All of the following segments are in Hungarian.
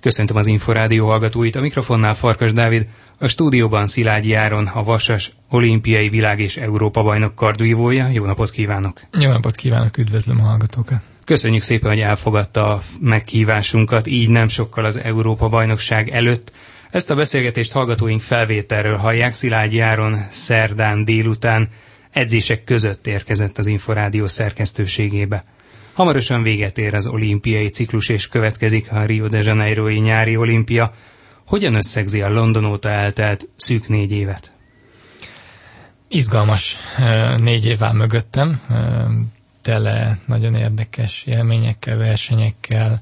Köszöntöm az Inforádió hallgatóit, a mikrofonnál Farkas Dávid, a stúdióban Szilágyi Áron, a Vasas olimpiai világ- és Európa-bajnok kardvívója. Jó napot kívánok! Jó napot kívánok, üdvözlöm a hallgatókat! Köszönjük szépen, hogy elfogadta a meghívásunkat, így nem sokkal az Európa-bajnokság előtt. Ezt a beszélgetést hallgatóink felvételről hallják. Szilágyi Áron szerdán délután edzések között érkezett az Inforádió szerkesztőségébe. Hamarosan véget ér az olimpiai ciklus, és következik a Rio de Janeiro-i nyári olimpia. Hogyan összegzi a London óta eltelt szűk 4 évet? Izgalmas 4 év áll mögöttem, tele nagyon érdekes élményekkel, versenyekkel.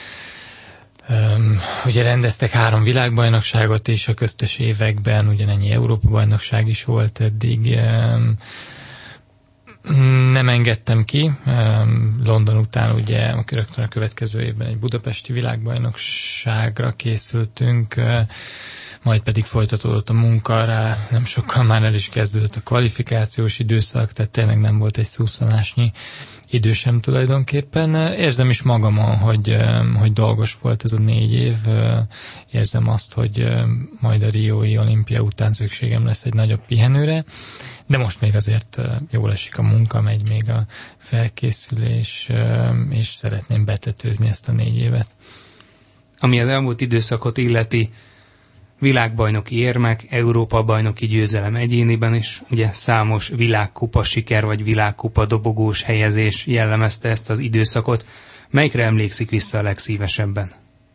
Ugye rendeztek 3 világbajnokságot is a köztes években, ugyanennyi Európa-bajnokság is volt eddig. Nem engedtem ki. London után ugye rögtön a következő évben egy budapesti világbajnokságra készültünk, majd pedig folytatódott a munka rá, nem sokkal már el is kezdődött a kvalifikációs időszak, tehát tényleg nem volt egy szusszanásnyi idő sem tulajdonképpen. Érzem is magamon, hogy dolgos volt ez a 4 év. Érzem azt, hogy majd a Riói olimpia után szükségem lesz egy nagyobb pihenőre, de most még azért jól esik a munka, megy még a felkészülés, és szeretném betetőzni ezt a 4 évet. Ami az elmúlt időszakot illeti, világbajnoki érmek, Európa-bajnoki győzelem egyéniben is, ugye számos világkupa siker vagy világkupa dobogós helyezés jellemezte ezt az időszakot. Melyikre emlékszik vissza a legszívesebben?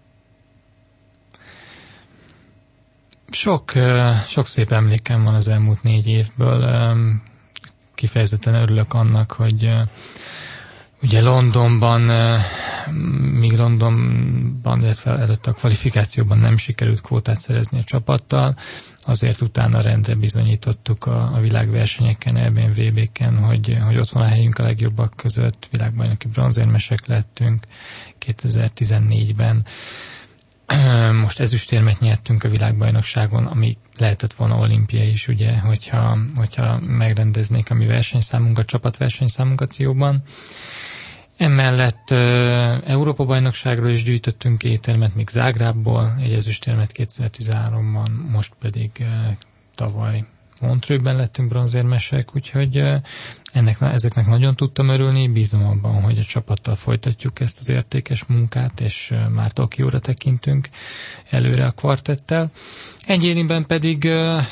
Sok szép emlékem van az elmúlt 4 évből. Kifejezetten örülök annak, hogy ugye Londonban, míg Londonban, illetve előtt a kvalifikációban nem sikerült kvótát szerezni a csapattal, azért utána rendre bizonyítottuk a világversenyeken, EB-n, VB-ken, hogy ott van a helyünk a legjobbak között, világbajnoki bronzérmesek lettünk 2014-ben. Most ezüstérmet nyertünk a világbajnokságon, ami lehetett volna olimpia is, ugye, hogyha megrendeznék a mi versenyszámunkat, csapatversenyszámunkat jóban. Emellett Európa-bajnokságról is gyűjtöttünk 2 érmet, még Zágrábból, egy ezüstérmet 2013-ban, most pedig tavaly Montreuxben lettünk bronzérmesek, úgyhogy ezeknek nagyon tudtam örülni, bízom abban, hogy a csapattal folytatjuk ezt az értékes munkát, és már Tokióra tekintünk előre a kvartettel. Egyéniben pedig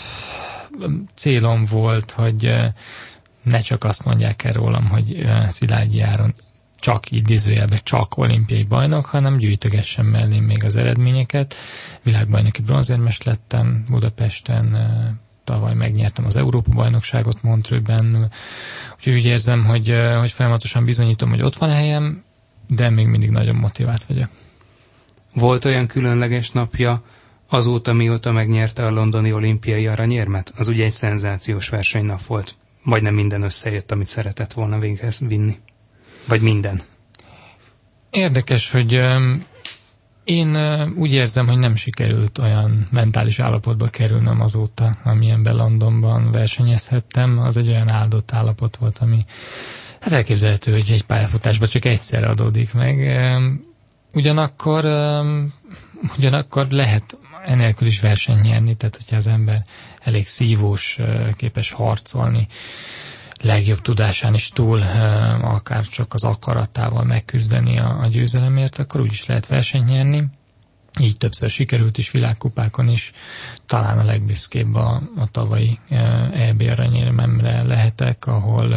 célom volt, hogy ne csak azt mondják el rólam, hogy Szilágyi Áron csak idézőjelben csak olimpiai bajnok, hanem gyűjtögessen mellé még az eredményeket. Világbajnoki bronzérmes lettem Budapesten, tavaly megnyertem az Európa-bajnokságot Montreuxben, úgyhogy úgy érzem, hogy folyamatosan bizonyítom, hogy ott van a helyem, de még mindig nagyon motivált vagyok. Volt olyan különleges napja azóta, mióta megnyerte a londoni olimpiai aranyérmet? Az ugye egy szenzációs versenynap volt. Majdnem minden összejött, amit szeretett volna véghez vinni. Vagy minden. Érdekes, hogy én úgy érzem, hogy nem sikerült olyan mentális állapotba kerülnöm azóta, amilyenben Londonban versenyezhettem. Az egy olyan áldott állapot volt, ami hát elképzelhető, hogy egy pályafutásban csak egyszer adódik meg. Ugyanakkor lehet enélkül is versenyt nyerni, tehát hogyha az ember elég szívós, képes harcolni, legjobb tudásán is túl, akár csak az akaratával megküzdeni a győzelemért, akkor úgyis lehet versenyt nyerni. Így többször sikerült is, világkupákon is. Talán a legbüszkébb a tavalyi EB aranyérmemre lehetek,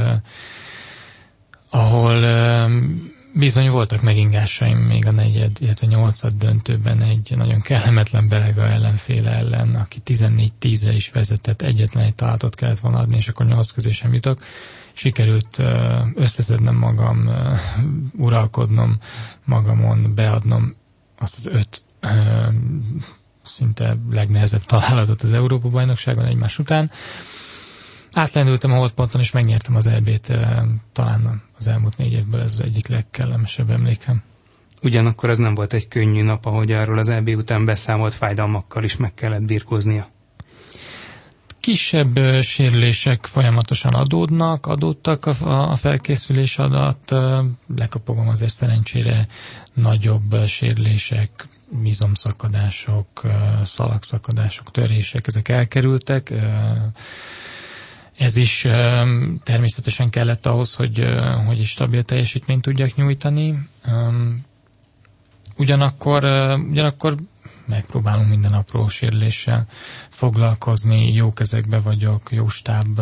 ahol bizony voltak megingásaim még a 4., illetve 8. döntőben egy nagyon kellemetlen belga ellenféle ellen, aki 14-10-re is vezetett, egyetlen egy találatot kellett volna adni, és akkor 8 közé sem jutok. Sikerült összeszednem magam, uralkodnom magamon, beadnom azt az 5 szinte legnehezebb találatot az Európa-bajnokságon egymás után. Átlendültem a holdponton, és megnyertem az EB-t, talán az elmúlt 4 évből ez az egyik legkellemesebb emlékem. Ugyanakkor az nem volt egy könnyű nap, ahogy arról az EB után beszámolt, fájdalmakkal is meg kellett birkóznia. Kisebb sérülések folyamatosan adódtak a felkészülés alatt. Lekapogom azért szerencsére nagyobb sérülések izomszakadások, szalagszakadások, törések, ezek elkerültek. Ez is természetesen kellett ahhoz, hogy stabil teljesítményt tudjak nyújtani. Ugyanakkor megpróbálunk minden apró sérüléssel foglalkozni, jó kezekbe vagyok, jó stáb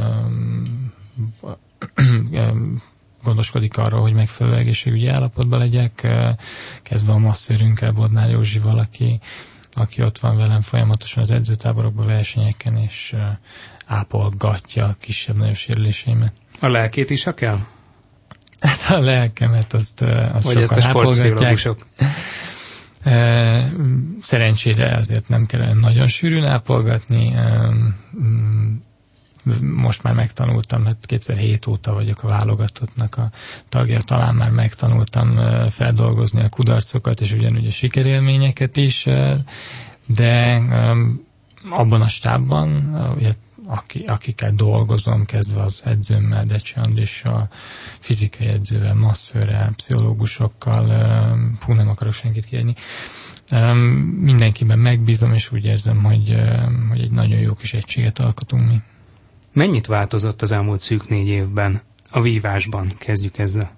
gondoskodik arról, hogy megfelelő egészségügyi állapotban legyek, kezdve a masszőrünkkel, Bodnár Józsival, aki ott van velem folyamatosan az edzőtáborokban, versenyeken, és ápolgatja kisebb-nagyobb sérüléseimet. A lelkét is, ha kell? Hát a lelkemet azt vagy ezt a sportpszichológusok? Szerencsére azért nem kell nagyon sűrűn ápolgatni. Most már megtanultam, 2007 óta vagyok a válogatottnak a tagja, talán már megtanultam feldolgozni a kudarcokat, és ugyanúgy a sikerélményeket is, de abban a stábban, akikkel dolgozom, kezdve az edzőmmel, Decsi Andrissal, fizikai edzővel, masszőrrel, pszichológusokkal, nem akarok senkit kiadni, mindenkiben megbízom, és úgy érzem, hogy egy nagyon jó kis egységet alkotunk mi. Mennyit változott az elmúlt szűk 4 évben a vívásban? Kezdjük ezzel.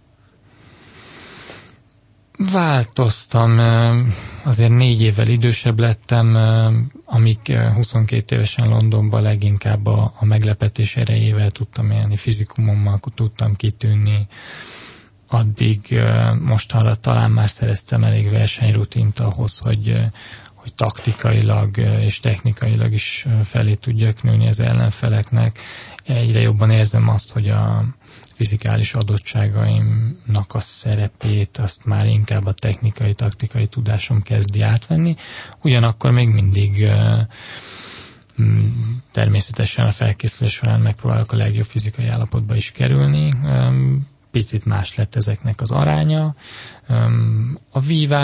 Változtam, azért 4 évvel idősebb lettem, amíg 22 évesen Londonban leginkább a meglepetés erejével tudtam élni, fizikumommal tudtam kitűnni, addig mostanra talán már szereztem elég versenyrutint ahhoz, hogy taktikailag és technikailag is felé tudjak nőni az ellenfeleknek. Egyre jobban érzem azt, hogy a fizikális adottságaimnak a szerepét azt már inkább a technikai, taktikai tudásom kezdi átvenni. Ugyanakkor még mindig természetesen a felkészülés során megpróbálok a legjobb fizikai állapotba is kerülni. Picit más lett ezeknek az aránya. A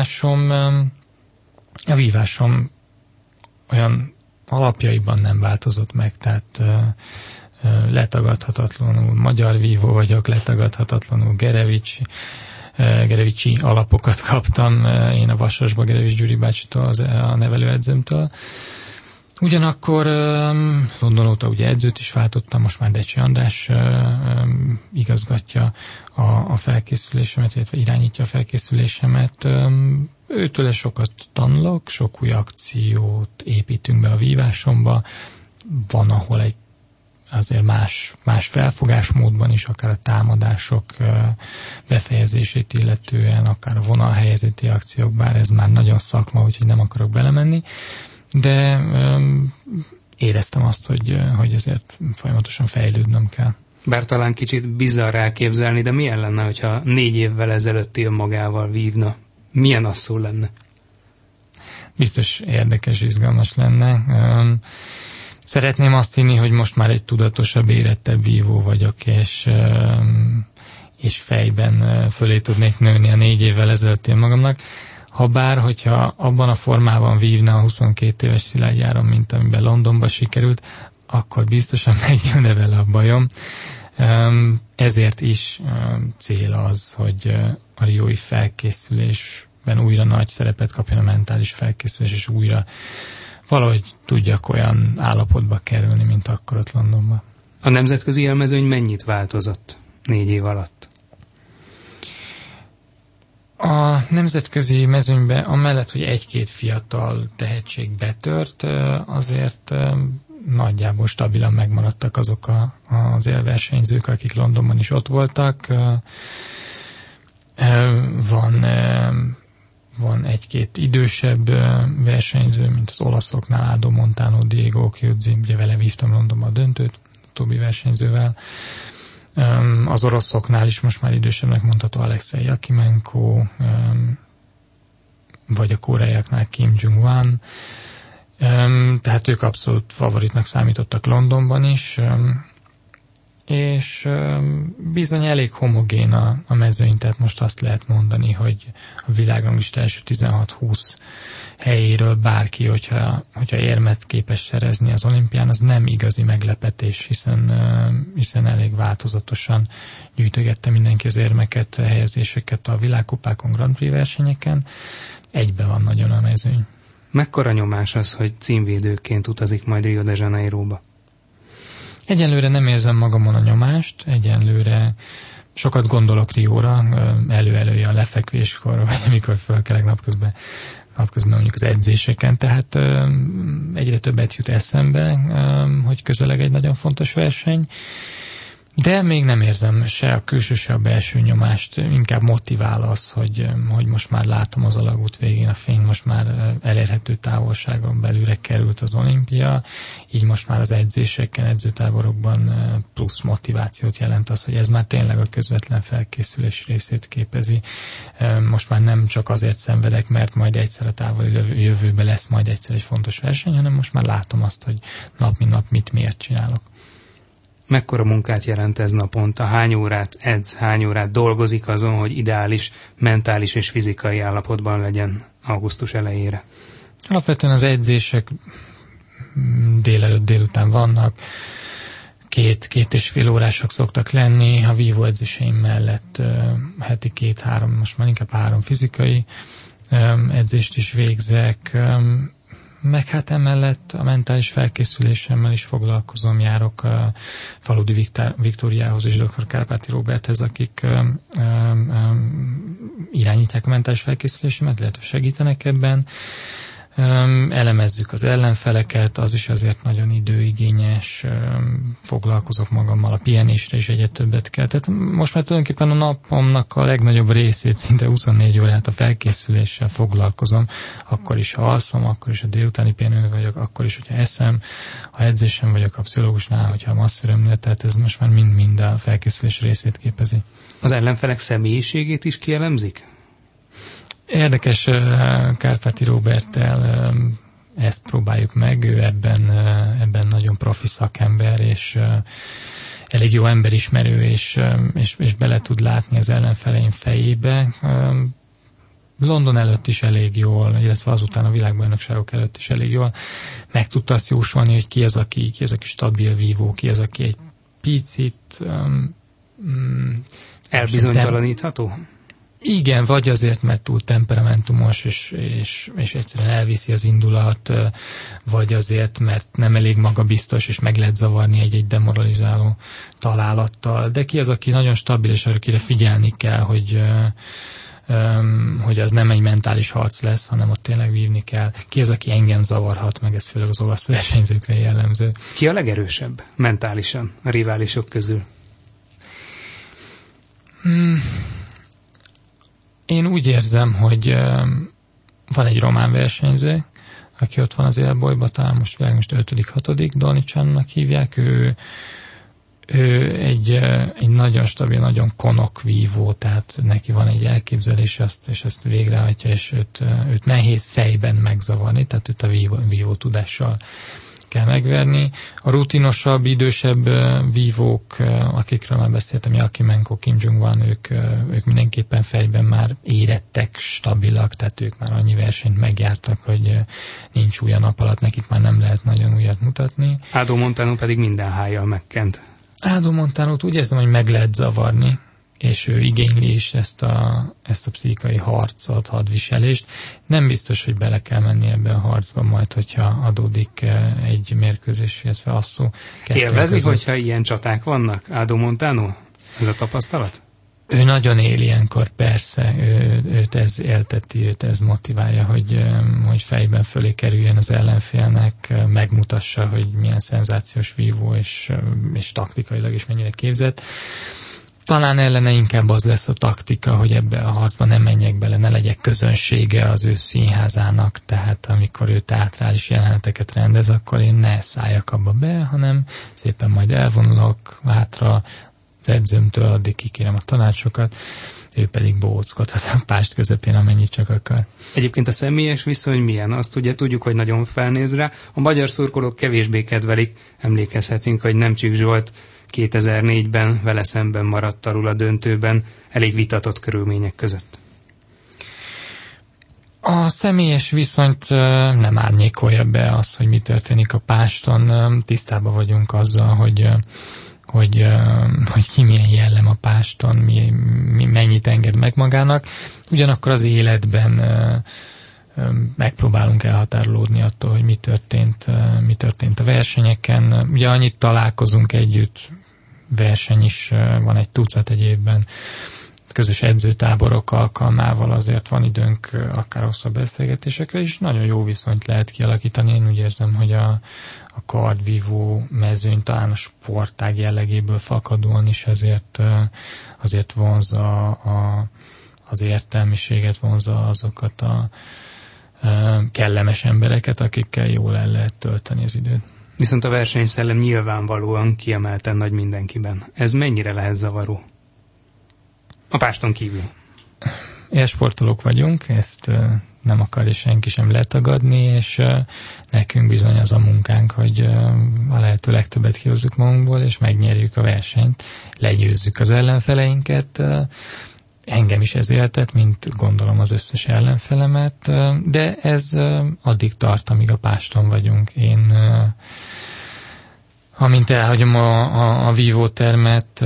vívásom olyan alapjaiban nem változott meg, tehát letagadhatatlanul magyar vívó vagyok, letagadhatatlanul Gerevicsi alapokat kaptam én a Vasasba Gerevics Gyuri bácsitól, a nevelőedzőmtől. Ugyanakkor London óta ugye edzőt is váltottam, most már Decsi András igazgatja a felkészülésemet, illetve irányítja a felkészülésemet. Őtől sokat tanulok, sok új akciót építünk be a vívásomba. Van, ahol egy azért más felfogásmódban is, akár a támadások befejezését illetően, akár a vonalhelyezeti akciók, bár ez már nagyon szakma, úgyhogy nem akarok belemenni. De éreztem azt, hogy ezért folyamatosan fejlődnöm kell. Bár talán kicsit bizarr elképzelni, de milyen lenne, hogyha 4 évvel ezelőtti önmagával vívna? Milyen asszul lenne? Biztos érdekes, izgalmas lenne. Szeretném azt hinni, hogy most már egy tudatosabb, érettebb vívó vagyok, és fejben fölé tudnék nőni a 4 évvel ezelőtti önmagamnak. Hogyha abban a formában vívna a 22 éves Szilágyi Áron, mint amiben Londonba sikerült, akkor biztosan megjönne vele a bajom. Ezért is cél az, hogy a riói felkészülésben újra nagy szerepet kapjon a mentális felkészülés, és újra valahogy tudjak olyan állapotba kerülni, mint akkor ott Londonban. A nemzetközi élmezőny mennyit változott 4 év alatt? A nemzetközi mezőnyben amellett, hogy egy-két fiatal tehetség betört, azért nagyjából stabilan megmaradtak azok az élversenyzők, akik Londonban is ott voltak. Van egy-két idősebb versenyző, mint az olaszoknál Aldo Montano, Diego Occhiuzzi, ugye vele vívtam Londonban a döntőt, utóbbi versenyzővel. Az oroszoknál is most már idősebbnek mondható Alexei Yakimenko, vagy a koreaiaknál Kim Jung-wan. Tehát ők abszolút favoritnak számítottak Londonban is, és bizony elég homogén a mezőny, tehát most azt lehet mondani, hogy a világranglista első 16-20 helyéről bárki, hogyha érmet képes szerezni az olimpián, az nem igazi meglepetés, hiszen elég változatosan gyűjtögette mindenki az érmeket, helyezéseket a világkupákon, Grand Prix versenyeken. egybe van nagyon a mezőny. Mekkora nyomás az, hogy címvédőként utazik majd Rio de Janeiróba? Egyenlőre nem érzem magamon a nyomást, egyenlőre sokat gondolok Rióra, elő-elője a lefekvéskor, vagy amikor fölkelek napközben mondjuk az edzéseken, tehát egyre többet jut eszembe, hogy közeleg egy nagyon fontos verseny, de még nem érzem se a külső, se a belső nyomást, inkább motivál az, hogy most már látom az alagút végén a fény, most már elérhető távolságon belülre került az olimpia, így most már az edzéseken, edzőtáborokban plusz motivációt jelent az, hogy ez már tényleg a közvetlen felkészülés részét képezi. Most már nem csak azért szenvedek, mert majd egyszer a távoli jövőben lesz majd egyszer egy fontos verseny, hanem most már látom azt, hogy nap mint nap miért csinálok. Mekkora munkát jelent ez naponta? Hány órát edz, hány órát dolgozik azon, hogy ideális, mentális és fizikai állapotban legyen augusztus elejére? Alapvetően az edzések délelőtt, délután vannak, 2,5 órások szoktak lenni, a vívó edzéseim mellett heti 2-3, most már inkább 3 fizikai edzést is végzek, meg hát emellett a mentális felkészülésemmel is foglalkozom, járok Faludi Viktóriához és dr. Kárpáti Róberthez, akik irányítják a mentális felkészülésemet, illetve segítenek ebben. Elemezzük az ellenfeleket, az is azért nagyon időigényes, foglalkozok magammal, a pihenésre is egyre többet kell. Tehát most már tulajdonképpen a napomnak a legnagyobb részét, szinte 24 órát a felkészüléssel foglalkozom, akkor is, ha alszom, akkor is a délutáni pihenőn vagyok, akkor is, hogyha eszem, ha edzésem vagyok a pszichológusnál, hogyha a masszörömnél, tehát ez most már mind a felkészülés részét képezi. Az ellenfelek személyiségét is kielemzik? Érdekes, Kárpáti Róberttel ezt próbáljuk meg, ő ebben nagyon profi szakember, és elég jó emberismerő, és bele tud látni az ellenfeleim fejébe. London előtt is elég jól, illetve azután a világbajnokságok előtt is elég jól meg tudta azt jósolni, hogy ki az, aki stabil vívó, ki az, aki egy picit elbizonytalanítható? Igen, vagy azért, mert túl temperamentumos, és egyszerűen elviszi az indulat, vagy azért, mert nem elég magabiztos, és meg lehet zavarni egy demoralizáló találattal. De ki az, aki nagyon stabil, és akire figyelni kell, hogy az nem egy mentális harc lesz, hanem ott tényleg vívni kell. Ki az, aki engem zavarhat, meg ez főleg az olasz versenyzőkre jellemző. Ki a legerősebb mentálisan a riválisok közül? Én úgy érzem, hogy van egy román versenyző, aki ott van az élbolyba, talán most 5.-6. Dolnicsának hívják, ő egy nagyon stabil, nagyon konok vívó, tehát neki van egy elképzelés, és ezt végrehajtja, és őt nehéz fejben megzavarni, tehát őt a vívó tudással kell megverni. A rutinosabb, idősebb vívók, akikről már beszéltem, Jakimenko, Kim Jong-wan, ők mindenképpen fejben már érettek, stabilak, tehát ők már annyi versenyt megjártak, hogy nincs új a nap alatt, nekik már nem lehet nagyon újat mutatni. Ádó Montano pedig minden hájjal megkent. Ádó Montanót úgy érzem, hogy meg lehet zavarni, és ő igényli is ezt a pszichikai harcot, hadviselést. Nem biztos, hogy bele kell menni ebbe a harcba majd, hogyha adódik egy mérkőzés, illetve asszó. Élvezi, hogyha ilyen csaták vannak, Ádó Montano? Ez a tapasztalat? Ő nagyon él ilyenkor, persze, őt ez élteti, őt ez motiválja, hogy fejben fölé kerüljön az ellenfélnek, megmutassa, hogy milyen szenzációs vívó, és taktikailag is mennyire képzett. Talán ellene inkább az lesz a taktika, hogy ebbe a harcba nem menjek bele, ne legyek közönsége az ő színházának, tehát amikor ő teátrális jeleneteket rendez, akkor én ne szálljak abba be, hanem szépen majd elvonulok hátra az edzőmtől, addig kikérem a tanácsokat, ő pedig bóckodhat a pást közepén, amennyit csak akar. Egyébként a személyes viszony milyen? Azt ugye tudjuk, hogy nagyon felnéz rá. A magyar szurkolók kevésbé kedvelik. Emlékezhetünk, hogy Nemcsik Zsolt 2004-ben vele szemben maradt alul a döntőben, elég vitatott körülmények között. A személyes viszonyt nem árnyékolja be az, hogy mi történik a páston. Tisztában vagyunk azzal, hogy ki milyen jellem a páston, mi mennyit enged meg magának. Ugyanakkor az életben megpróbálunk elhatárolódni attól, hogy mi történt a versenyeken. Ugye annyit találkozunk együtt, verseny is van egy tucat egy évben, közös edzőtáborok alkalmával azért van időnk akár hosszabb beszélgetésekre, és nagyon jó viszonyt lehet kialakítani. Én úgy érzem, hogy a kardvívó mezőny talán a sportág jellegéből fakadóan is azért vonza az értelmiséget, vonza azokat a kellemes embereket, akikkel jól el lehet tölteni az időt. Viszont a versenyszellem nyilvánvalóan kiemelten nagy mindenkiben. Ez mennyire lehet zavaró? A páston kívül. Élsportolók vagyunk, ezt nem akarja senki sem letagadni, és nekünk bizony az a munkánk, hogy a lehető legtöbbet kihozzuk magunkból, és megnyerjük a versenyt, legyőzzük az ellenfeleinket. Engem is ez éltet, mint gondolom az összes ellenfelemet, de ez addig tart, amíg a páston vagyunk. Én amint elhagyom a vívótermet,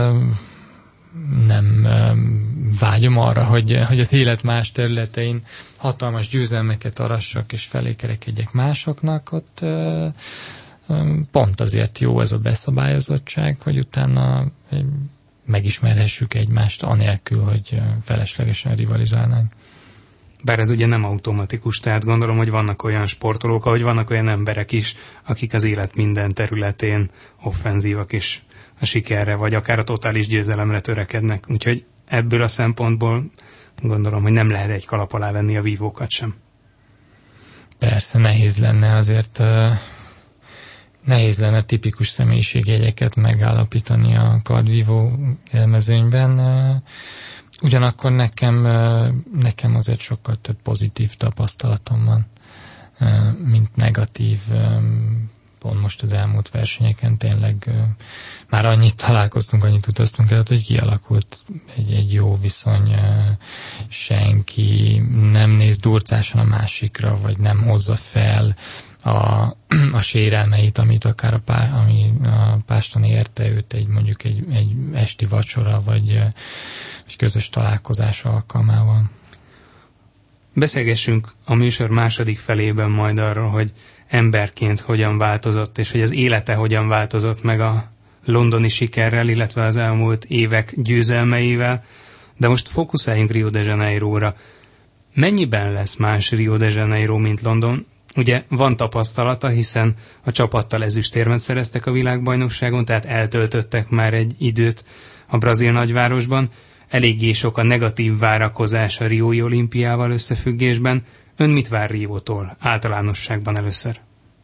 nem vágyom arra, hogy az élet más területein hatalmas győzelmeket arassak és felékerekedjek másoknak. Ott pont azért jó ez a beszabályozottság, hogy utána megismerhessük egymást, anélkül, hogy feleslegesen rivalizálnánk. Bár ez ugye nem automatikus, tehát gondolom, hogy vannak olyan sportolók, ahogy vannak olyan emberek is, akik az élet minden területén offenzívak és a sikerre, vagy akár a totális győzelemre törekednek. Úgyhogy ebből a szempontból gondolom, hogy nem lehet egy kalap alá venni a vívókat sem. Persze, nehéz lenne azért, nehéz lenne tipikus személyiségjegyeket megállapítani a kardvívó élmezőnyben. Ugyanakkor nekem azért sokkal több pozitív tapasztalatom van, mint negatív. Pont most az elmúlt versenyeken tényleg már annyit találkoztunk, annyit utaztunk el, hogy kialakult egy jó viszony, senki nem néz durcásan a másikra, vagy nem hozza fel a sérelmeit, amit akár ami a páston érte őt mondjuk egy esti vacsora, vagy egy közös találkozás alkalmával. Beszélgessünk a műsor második felében majd arról, hogy emberként hogyan változott, és hogy az élete hogyan változott meg a londoni sikerrel, illetve az elmúlt évek győzelmeivel. De most fókuszáljunk Rio de Janeiróra. Mennyiben lesz más Rio de Janeiro, mint London? Ugye van tapasztalata, hiszen a csapattal ezüstérmet szereztek a világbajnokságon, tehát eltöltöttek már egy időt a brazil nagyvárosban. Eléggé sok a negatív várakozás a Riói olimpiával összefüggésben. Ön mit vár Riótól általánosságban először?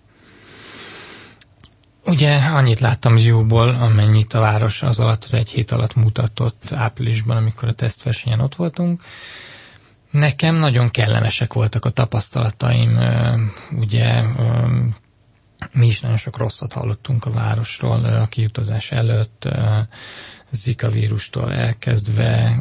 Ugye annyit láttam Rióból, amennyit a város az alatt, az egy hét alatt mutatott áprilisban, amikor a tesztversenyen ott voltunk. Nekem nagyon kellemesek voltak a tapasztalataim. Ugye mi is nagyon sok rosszat hallottunk a városról a kiutazás előtt, Zika vírustól elkezdve,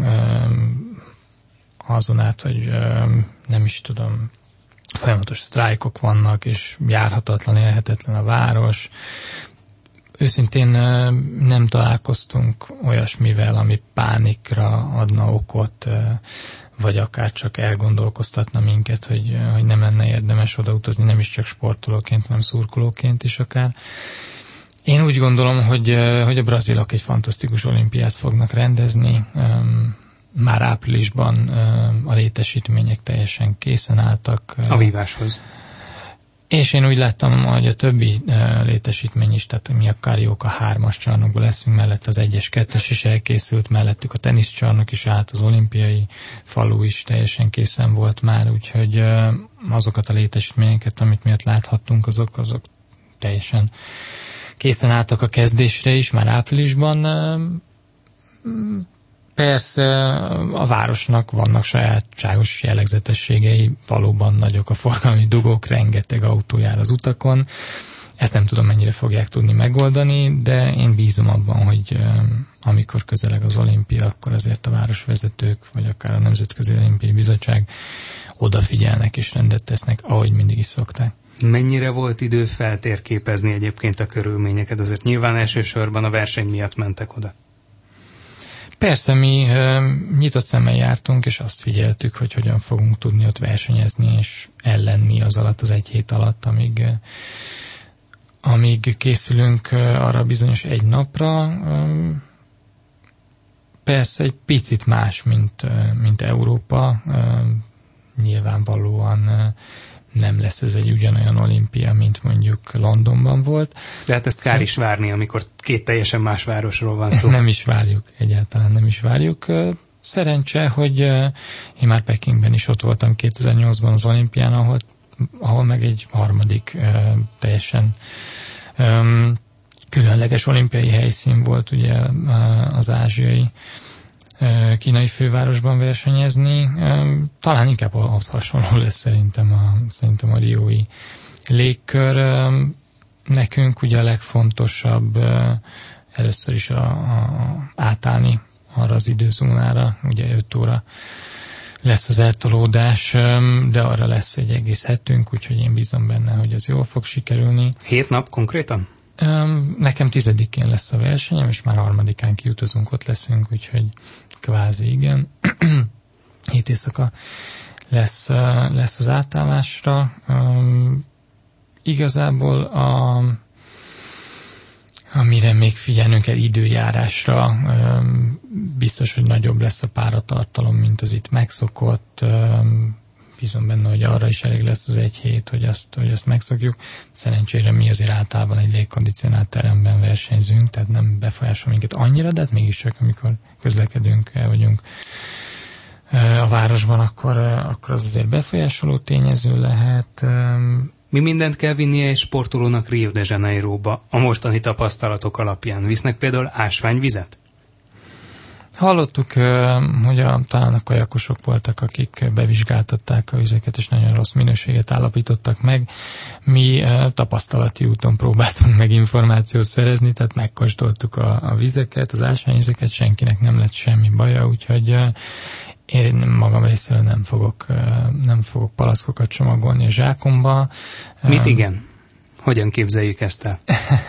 azon át, hogy nem is tudom, folyamatos sztrájkok vannak, és járhatatlan, élhetetlen a város. Őszintén nem találkoztunk olyasmivel, ami pánikra adna okot, vagy akár csak elgondolkoztatna minket, hogy nem lenne érdemes odautazni, nem is csak sportolóként, hanem szurkolóként is akár. Én úgy gondolom, hogy a brazilok egy fantasztikus olimpiát fognak rendezni. Már áprilisban a létesítmények teljesen készen álltak. A víváshoz. És én úgy láttam, hogy a többi létesítmény is, tehát mi a Carioca 3-as csarnokban leszünk, mellett az 1-es, 2-es is elkészült, mellettük a teniszcsarnok is állt, az olimpiai falu is teljesen készen volt már, úgyhogy azokat a létesítményeket, amit miatt láthattunk, azok teljesen készen álltak a kezdésre is, már áprilisban. Persze a városnak vannak sajátságos jellegzetességei, valóban nagyok a forgalmi dugók, rengeteg autó jár az utakon. Ezt nem tudom, mennyire fogják tudni megoldani, de én bízom abban, hogy amikor közeleg az olimpia, akkor azért a városvezetők, vagy akár a Nemzetközi Olimpiai Bizottság odafigyelnek és rendet tesznek, ahogy mindig is szokták. Mennyire volt idő feltérképezni egyébként a körülményeket? Azért nyilván elsősorban a verseny miatt mentek oda. Persze, mi nyitott szemmel jártunk, és azt figyeltük, hogy hogyan fogunk tudni ott versenyezni, és ellenni az alatt, az egy hét alatt, amíg készülünk arra bizonyos egy napra. Persze egy picit más, mint Európa. Nyilvánvalóan nem lesz ez egy ugyanolyan olimpia, mint mondjuk Londonban volt. De hát ezt kár is várni, amikor két teljesen más városról van szó. Nem is várjuk, egyáltalán nem is várjuk. Szerencse, hogy én már Pekingben is ott voltam 2008-ban az olimpián, ahol meg egy harmadik teljesen különleges olimpiai helyszín volt, ugye az ázsiai kínai fővárosban versenyezni. Talán inkább ahhoz hasonló lesz szerintem a riói légkör. Nekünk ugye a legfontosabb először is átállni arra az időzónára, ugye 5 óra lesz az eltolódás, de arra lesz egy egész hetünk, úgyhogy én bízom benne, hogy az jól fog sikerülni. 7 nap konkrétan? Nekem 10-én lesz a versenyem, és már 3-án kiutazunk, ott leszünk, úgyhogy kvázi igen. 7 éjszaka lesz az átállásra. Igazából amire még figyelnünk kell időjárásra, biztos, hogy nagyobb lesz a páratartalom, mint az itt megszokott. Bízom benne, hogy arra is elég lesz az egy hét, hogy azt megszokjuk. Szerencsére mi azért általában egy légkondicionált teremben versenyzünk, tehát nem befolyásol minket annyira, de hát mégiscsak, amikor közlekedünk, el vagyunk a városban, akkor az azért befolyásoló tényező lehet. Mi mindent kell vinnie egy sportolónak Rio de Janeiroba a mostani tapasztalatok alapján? Visznek például ásványvizet? Hallottuk, hogy talán a kajakosok voltak, akik bevizsgáltatták a vizeket, és nagyon rossz minőséget állapítottak meg. Mi tapasztalati úton próbáltunk meg információt szerezni, tehát megkóstoltuk a vizeket, az ásványvizeket, senkinek nem lett semmi baja, úgyhogy én magam részéről nem fogok palackokat csomagolni a zsákomba. Mit igen? Hogyan képzeljük ezt el?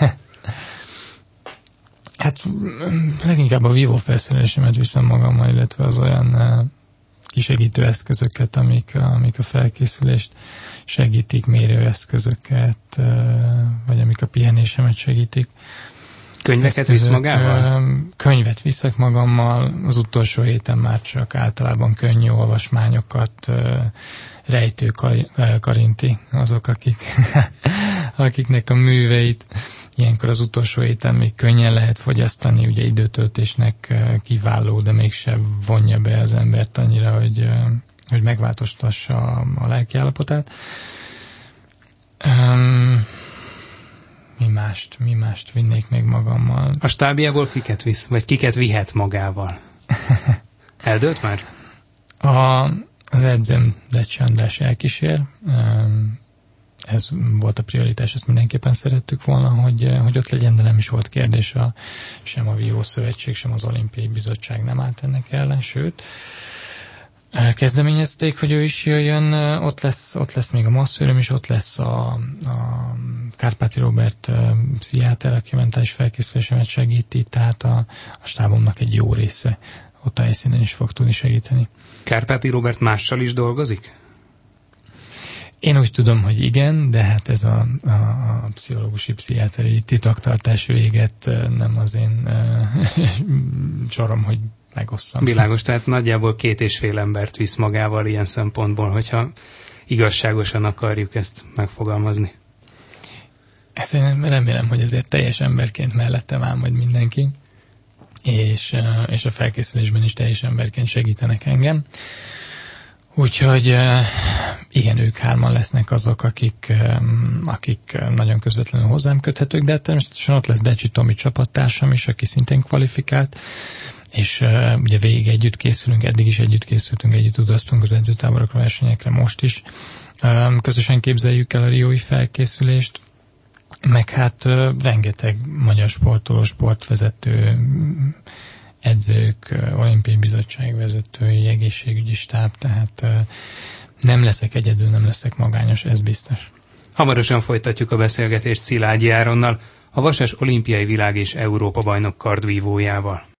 Hát leginkább a vívófelszerelésemet viszem magammal, illetve az olyan kisegítő eszközöket, amik a felkészülést segítik, mérőeszközöket, vagy amik a pihenésemet segítik. Könyveket visz magával? Könyvet viszek magammal, az utolsó héten már csak általában könnyű olvasmányokat, Rejtő Karinti, azok, akiknek a műveit ilyenkor az utolsó héten még könnyen lehet fogyasztani, ugye időtöltésnek kiváló, de mégsem vonja be az embert annyira, hogy megváltoztassa a lelkiállapotát. Mi mást vinnék még magammal? A stábjából kiket visz, vagy kiket vihet magával? Eldőlt már? Az edzőm Decsi András elkísér. Ez volt a prioritás, ezt mindenképpen szerettük volna, hogy ott legyen, de nem is volt kérdés, sem a Vívó Szövetség, sem az Olimpiai Bizottság nem állt ennek ellen, sőt, kezdeményezték, hogy ő is jöjjön, ott lesz még a masszőröm is, ott lesz a Kárpáti Róbert pszichiáter, aki mentális felkészülésemet segíti, tehát a stábomnak egy jó része ott a helyszínen is fog tudni segíteni. Kárpáti Róbert mással is dolgozik? Én úgy tudom, hogy igen, de hát ez a pszichológusi, pszichiáteri titoktartás véget nem az én sorom, hogy megosszam. Világos, tehát nagyjából 2,5 embert visz magával ilyen szempontból, hogyha igazságosan akarjuk ezt megfogalmazni. Hát én remélem, hogy azért teljes emberként mellettem áll majd mindenki, és a felkészülésben is teljes emberként segítenek engem. Úgyhogy igen, ők 3 lesznek azok, akik nagyon közvetlenül hozzám köthetők, de természetesen ott lesz Decsi Tomi csapattársam is, aki szintén kvalifikált, és ugye végig együtt készülünk, eddig is együtt készültünk, együtt utaztunk az edzőtáborokra, versenyekre, most is. Közösen képzeljük el a riói felkészülést, meg hát rengeteg magyar sportoló, sportvezető, edzők, olimpiai bizottság vezetői, egészségügyi stáb, tehát nem leszek egyedül, nem leszek magányos, ez biztos. Hamarosan folytatjuk a beszélgetést Szilágyi Áronnal, a vasas olimpiai világ és Európa bajnok kardvívójával.